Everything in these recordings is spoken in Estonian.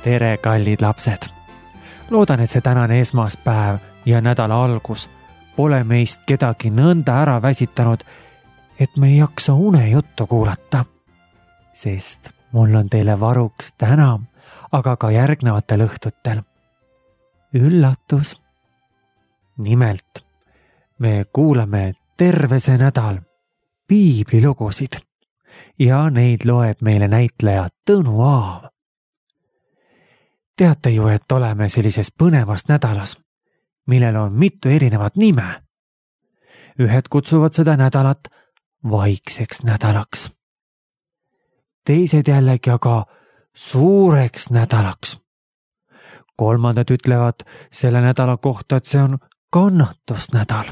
Tere, kallid lapsed! Loodan, et see tänane esmaspäev ja nädala algus pole meist kedagi nõnda ära väsitanud, et me ei jaksa unejuttu kuulata. Sest mul on teile varuks täna, aga ka järgnevatel õhtutel üllatus. Nimelt, me kuulame terve see nädal piiblilugusid ja neid loeb meile näitleja Tõnu Aav. Teate ju, et oleme sellises põnevas nädalas, millel on mitu erinevat nime. Ühed kutsuvad seda nädalat vaikseks nädalaks. Teised jällegi aga suureks nädalaks. Kolmandad ütlevad selle nädala kohta, et see on kannatusnädal.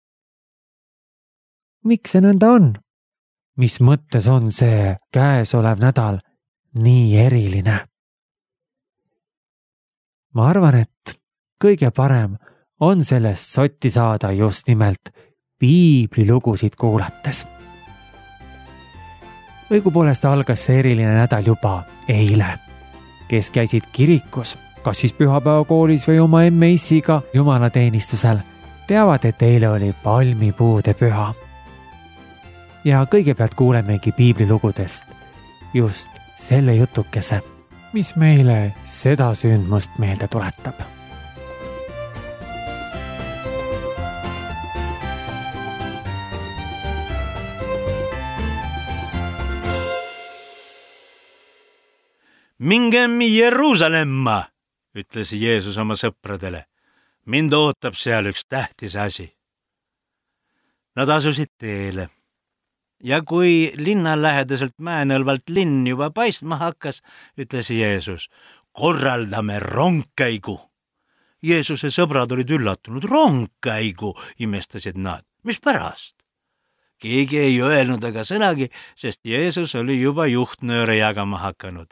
Miks see nõnda on? Mis mõttes on see käesolev nädal nii eriline? Ma arvan, et kõige parem on sellest sotti saada just nimelt piiblilugusid kuulates. Õigupoolest algas see eriline nädal juba eile. Kes käisid kirikus, kas siis pühapäevakoolis või oma emme-issiga jumalateenistusel, teavad, et eile oli palmipuude püha. Ja kõigepealt kuulemegi piiblilugudest just selle jutukese, mis meile seda sündmust meelde tuletab. Mingem Jeruusalemma, ütles Jeesus oma sõpradele. Mind ootab seal üks tähtis asi. Nad asusid teele. Ja kui linna lähedaselt mäenõlvalt linn juba paistma hakkas, ütles Jeesus, korraldame rongkäigu. Jeesuse sõbrad olid üllatunud. Rongkäigu, imestasid nad. Mis pärast? Keegi ei öelnud aga sõnagi, sest Jeesus oli juba juhtnööre jagama hakanud.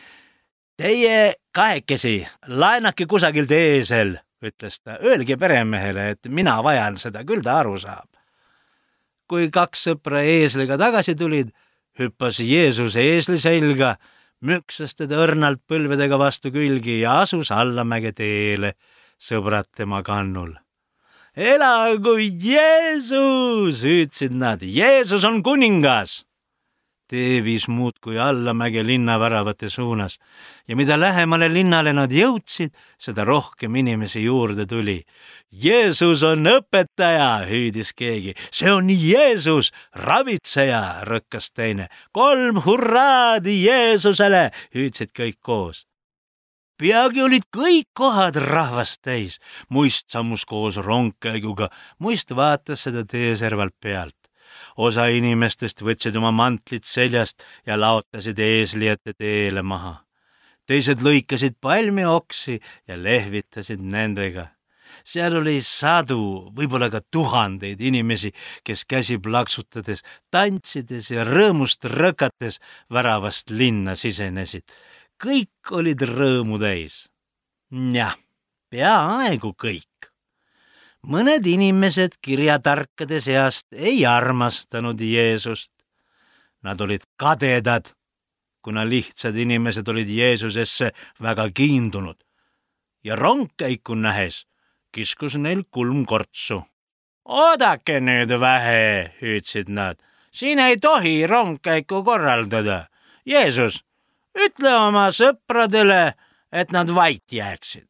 Teie kahekesi, laenake kusagilt eesel, ütles ta. Öelge peremehele, et mina vajan seda, küll ta aru saab. Kui kaks sõpra eesliga tagasi tulid, hüppas Jeesus eesli selga, müksas teda õrnalt põlvedega vastu külgi ja asus allamäge teele, sõbrad tema kannul. Elagu Jeesus, hüüdsid nad, Jeesus on kuningas! Tee viis muudkui allamäge linnaväravate suunas ja mida lähemale linnale nad jõudsid, seda rohkem inimesi juurde tuli. Jeesus on õpetaja, hüüdis keegi. See on Jeesus, ravitseja, rõkkas teine. 3 hurraadi Jeesusele, hüüdsid kõik koos. Peagi olid kõik kohad rahvast täis. Muist sammus koos rongkäiguga, muist vaatas seda teeservalt pealt. Osa inimestest võtsid oma mantlit seljast ja laotasid eesli ette teele maha. Teised lõikasid palmioksi ja lehvitasid nendega. Seal oli sadu, võib-olla ka 1000 inimesi, kes käsi plaksutades, tantsides ja rõõmust rõkates väravast linna sisenesid. Kõik olid rõõmu täis. Jah, peaaegu kõik. Mõned inimesed kirjatarkade seast ei armastanud Jeesust. Nad olid kadedad, kuna lihtsad inimesed olid Jeesusesse väga kiindunud. Ja rongkäiku nähes kiskus neil kulm kortsu. Oodake nüüd vähe, hüüdsid nad. Siin ei tohi rongkäiku korraldada. Jeesus, ütle oma sõpradele, et nad vait jääksid.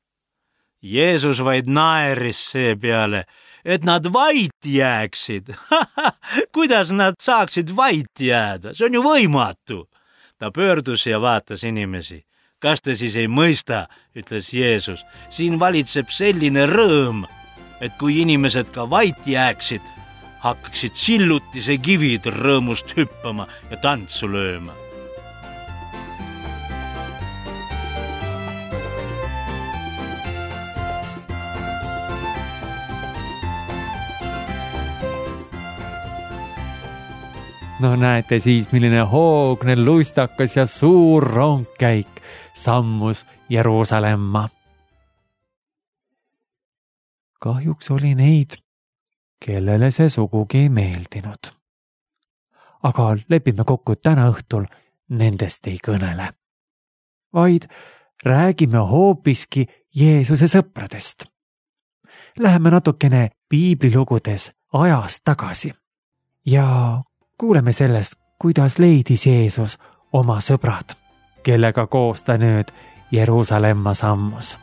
Jeesus vaid naeris see peale, et nad vait jääksid. Kuidas nad saaksid vait jääda? See on ju võimatu. Ta pöördus ja vaatas inimesi. Kas te siis ei mõista, ütles Jeesus. Siin valitseb selline rõõm, et kui inimesed ka vait jääksid, hakkaksid sillutise kivid rõõmust hüppama ja tantsu lööma. No näete siis, milline hoogne, lustakas ja suur rongkäik sammus Jeruusalemma. Kahjuks oli neid, kellele see sugugi ei meeldinud. Aga lepime kokku, et täna õhtul nendest ei kõnele. Vaid räägime hoopiski Jeesuse sõpradest. Läheme natukene piiblilugudes ajas tagasi ja kuuleme sellest, kuidas leidis Jeesus oma sõbrad, kellega koos ta nüüd Jeruusalemma sammus.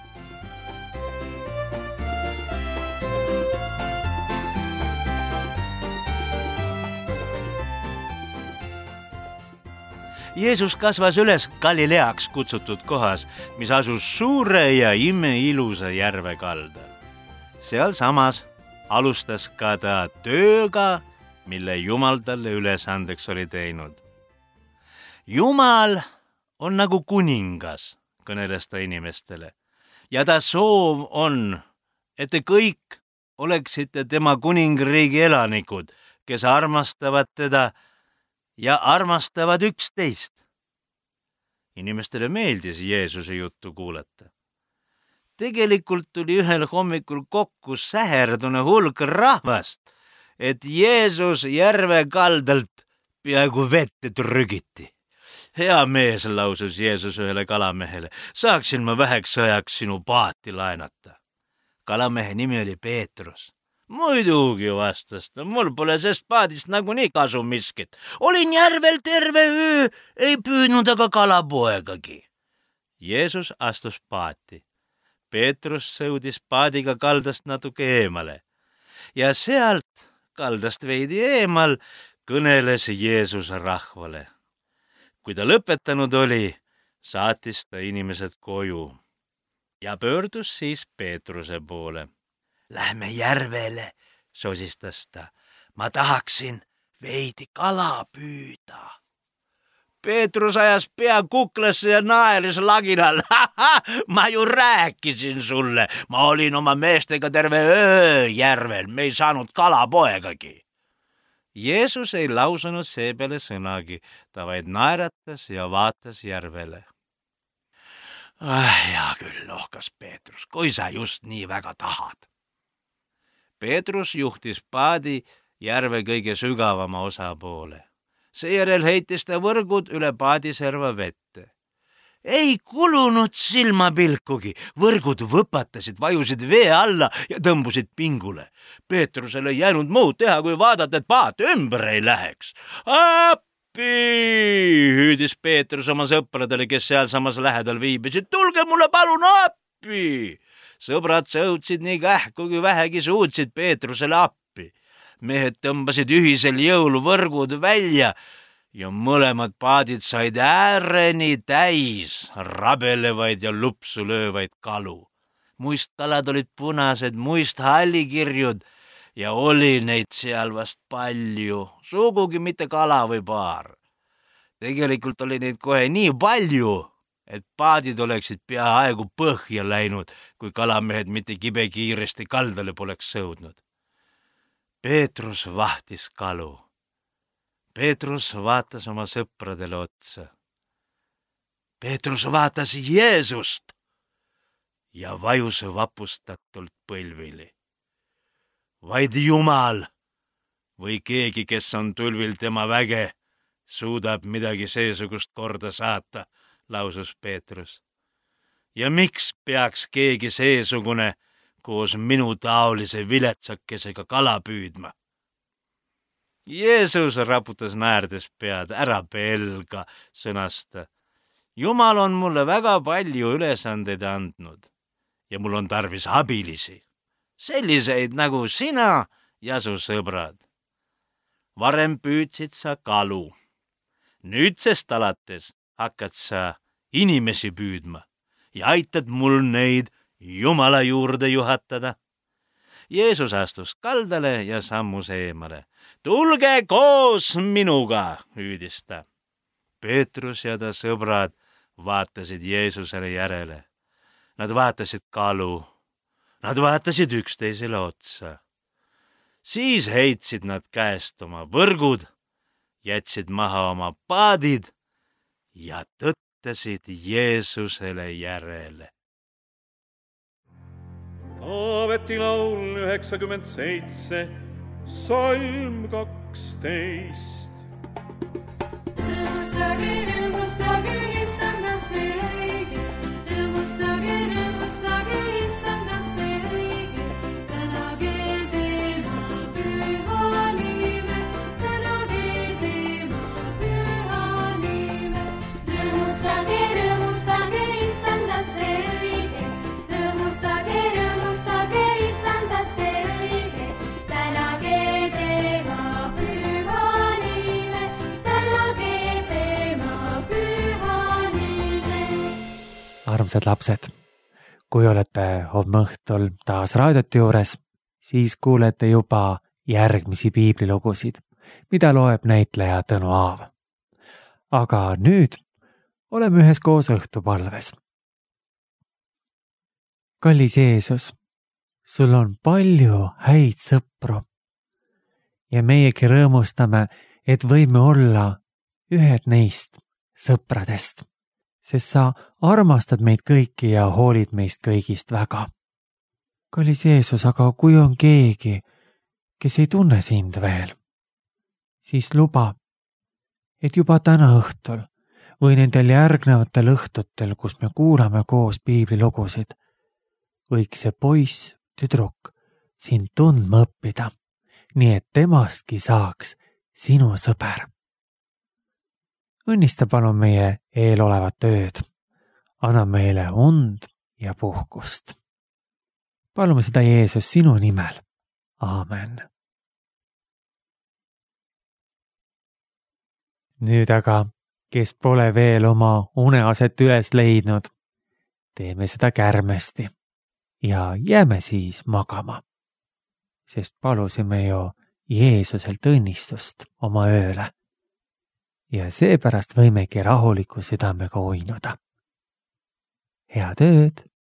Jeesus kasvas üles Galileaks kutsutud kohas, mis asus suure ja imeilusa järve kaldal. Seal samas alustas ka ta tööga, mille Jumal talle ülesandeks oli teinud. Jumal on nagu kuningas, kõneles ta inimestele, ja ta soov on, et te kõik oleksite tema kuningriigi elanikud, kes armastavad teda ja armastavad üksteist. Inimestele meeldis Jeesuse juttu kuulata. Tegelikult tuli ühel hommikul kokku säherdune hulk rahvast, et Jeesus järve kaldalt peaaegu vette trügiti. Hea mees, lausus Jeesus ühele kalamehele, saaksin ma väheks ajaks sinu paati laenata. Kalamehe nimi oli Peetrus. Muidugi, vastas ta, mul pole sest paadist nagunii kasu miskit. Olin järvel terve öö, ei püüdnud aga kalapoegagi. Jeesus astus paati. Peetrus sõudis paadiga kaldast natuke eemale ja sealt kaldast veidi eemal kõneles Jeesus rahvale. Kui ta lõpetanud oli, saatis ta inimesed koju ja pöördus siis Peetruse poole. Lähme järvele, sosistas ta. Ma tahaksin veidi kala püüda. Peetrus ajas pea kuklasse ja naeris laginal. Ma ju rääkisin sulle. Ma olin oma meestega terve öö järvel. Me ei saanud kalapoegagi. Jeesus ei lausunud seepeale sõnagi. Ta vaid naeratas ja vaatas järvele. Hea küll, ohkas Peetrus, kui sa just nii väga tahad. Peetrus juhtis paadi järve kõige sügavama osa poole. Seejärel heitis ta võrgud üle paadiserva vette. Ei kulunud silmapilkugi, võrgud võpatasid, vajusid vee alla ja tõmbusid pingule. Peetrusele ei jäänud muud teha, kui vaadata, et paat ümber ei läheks. Appi, hüüdis Peetrus oma sõpradele, kes sealsamas lähedal viibisid. Tulge mulle palun appi! Sõbrad sõudsid nii kähku, kui vähegi suutsid Peetrusele appi. Mehed tõmbasid ühisel jõul võrgud välja ja mõlemad paadid said ääreni täis rabelevaid ja lupsu löövaid kalu. Muistkalad olid punased, muisthallikirjud ja oli neid seal vast palju, sugugi mitte kala või paar. Tegelikult oli neid kohe nii palju, et paadid oleksid peaaegu põhja läinud, kui kalamehed mitte kibe kiiresti kaldale poleks sõudnud. Peetrus vahtis kalu. Peetrus vaatas oma sõpradele otsa. Peetrus vaatas Jeesust ja vajus vapustatult põlvili. Vaid Jumal või keegi, kes on tulvil tema väge, suudab midagi seesugust korda saata, lausus Peetrus. Ja miks peaks keegi seesugune koos minu taolise viletsakesega kala püüdma? Jeesus raputas naerdes pead, ära pelga, sõnas ta. Jumal on mulle väga palju ülesandeid andnud ja mul on tarvis abilisi, selliseid nagu sina ja su sõbrad. Varem püüdsid sa kalu. Nüüdsest alates hakkad sa inimesi püüdma ja aitad mul neid Jumala juurde juhatada. Jeesus astus kaldale ja sammus eemale. Tulge koos minuga, hüüdis ta. Peetrus ja ta sõbrad vaatasid Jeesusele järele. Nad vaatasid kalu. Nad vaatasid üksteisele otsa. Siis heitsid nad käest oma võrgud, jätsid maha oma paadid ja tõttasid Jeesusele järele. Taaveti laul 97, salm 12. Rõõmustage, Issandast teie õige, armsad lapsed, kui olete homme õhtul taas raadioti juures, siis kuulete juba järgmisi piiblilugusid, mida loeb näitleja Tõnu Aav. Aga nüüd oleme üheskoos õhtupalves. Kallis Jeesus, sul on palju häid sõpru ja meiegi rõõmustame, et võime olla ühed neist sõpradest, sest sa armastad meid kõiki ja hoolid meist kõigist väga. Kallis Jeesus, aga kui on keegi, kes ei tunne sind veel, siis luba, et juba täna õhtul või nendel järgnevatel õhtutel, kus me kuulame koos piiblilugusid, võiks see poiss, tüdruk sind tundma õppida, nii et temastki saaks sinu sõber. Õnnista palun meie eelolevat tööd, anna meile und ja puhkust. Palume seda Jeesus sinu nimel. Aamen. Nüüd aga, kes pole veel oma uneaset üles leidnud, teeme seda kärmesti ja jääme siis magama, sest palusime ju Jeesuselt õnnistust oma ööle ja seepärast võimegi rahuliku südamega uinuda. Head ööd!